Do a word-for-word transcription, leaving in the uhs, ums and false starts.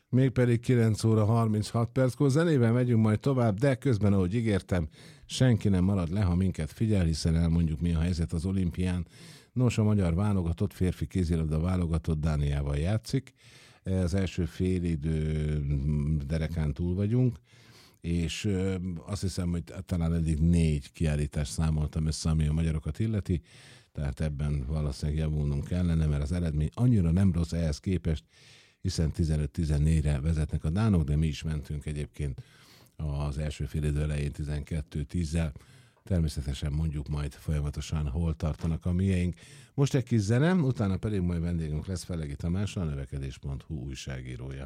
Mégpedig kilenc óra harminchat perckor. Zenével megyünk majd tovább, de közben, ahogy ígértem, senki nem marad le, ha minket figyel, hiszen elmondjuk, mi a helyzet az olimpián. Nos, a magyar válogatott, férfi kézilabda válogatott Dániával játszik. Az első félidő derekán túl vagyunk, és azt hiszem, hogy talán eddig négy kiállítást számoltam össze, ami a magyarokat illeti, tehát ebben valószínűleg javulnunk kellene, mert az eredmény annyira nem rossz ehhez képest, hiszen tizenöt tizennégyre vezetnek a dánok, de mi is mentünk egyébként az első félidő elején tizenkettő tízzel. Természetesen mondjuk majd folyamatosan, hol tartanak a miénk. Most egy kis zene, utána pedig majd vendégünk lesz Felegi Tamás, a növekedés pont hu újságírója.